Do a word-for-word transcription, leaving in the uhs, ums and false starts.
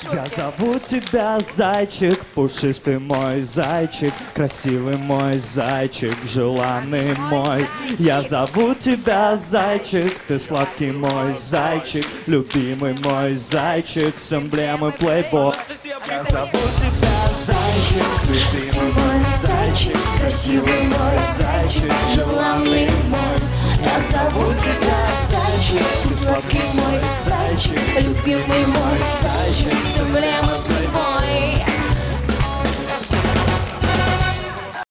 Я зову тебя зайчик, пушистый мой зайчик, красивый мой зайчик, желанный мой. Я зову тебя зайчик, ты сладкий мой зайчик, любимый мой зайчик с эмблемой Playboy. Я зову тебя зайчик, любимый мой зайчик, красивый мой зайчик, желанный мой. Я зову тебя зайчик, ты сладкий мой зайчик, любимый мой зайчик с эмблемой